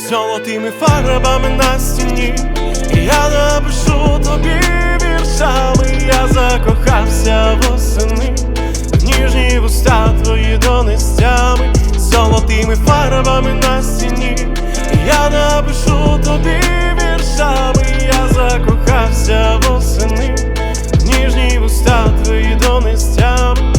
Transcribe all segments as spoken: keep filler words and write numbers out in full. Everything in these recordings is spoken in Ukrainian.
золотими фарбами на стіні. І я напишу тобі віршами. Я закохався восени в ніжні вуста твої донестями, золотими фарбами на стіні. І я напишу тобі віршами. Я закохався восени в ніжні вуста твої донестями.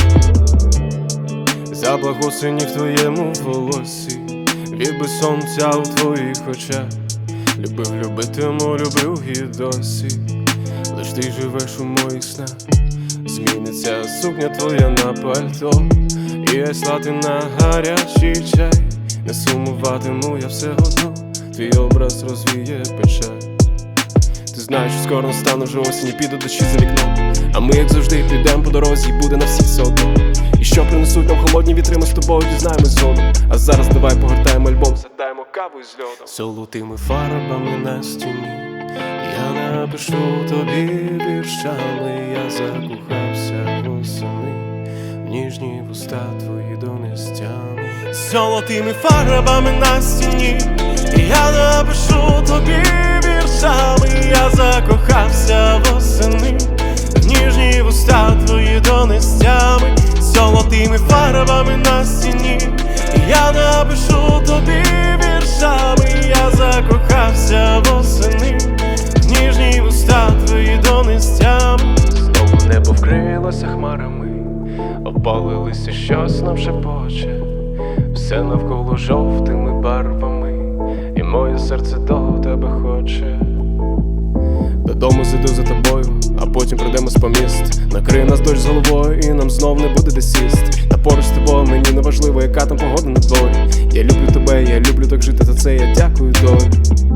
Запах осені в твоєму волосі, відби сонця у твоїх очах. Любив, любитиму, любив і досі, лиш ти живеш у моїх снах. Зміниться сукня твоя на пальто, і я слати на гарячий чай. Не сумуватиму я все одно, твій образ розвіє печаль. Ти знаєш, що скоро настане вже осінь, і піду дощі за вікном. А ми, як завжди, підемо по дорозі, і буде на всіх все одно. І що принесуть нам холодні вітри, ми з тобою дізнаємось згодом. А зараз давай погортаємо альбом, задаємо каву із льодом. Золотими фарбами на стіні я напишу тобі віршами. Я закохався восени в ніжні вуста твої донестями. Золотими фарбами на стіні я напишу тобі віршами. Я закохався восени в ніжні вуста твої донестями. Золотими фарбами на стіні я напишу тобі віршами. Я закохався восени в ніжні вуста твої донестями. Знову небо вкрилося хмарами, опалилися щось нам шепоче. Все навколо жовтими барвами, і моє серце до тебе хоче. Додому зайду за тобою, а потім пройдемо з поміст. Накриє нас дощ з головою, і нам знов не буде де сість. Та поруч з тобою мені не важливо, яка там погода на дворі. Я люблю тебе, я люблю так жити, за це я дякую долі.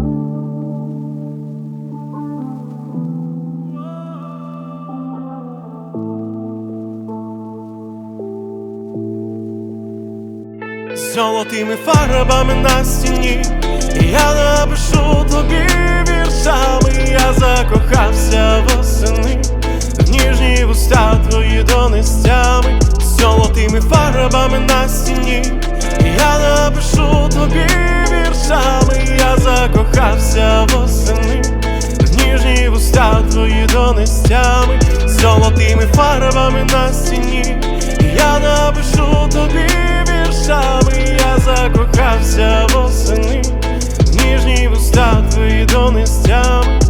Золотими фарбами на стіні я напишу тобі віршами. Я закохався восени в ніжні вуста твої донестями. Золотими фарбами на стіні я напишу тобі віршами. Я закохався восени в ніжні вуста твої донестями. Золотими фарбами на стіні я напишу тобі віршами. Я закохався восени в ніжні вуста твої донестями.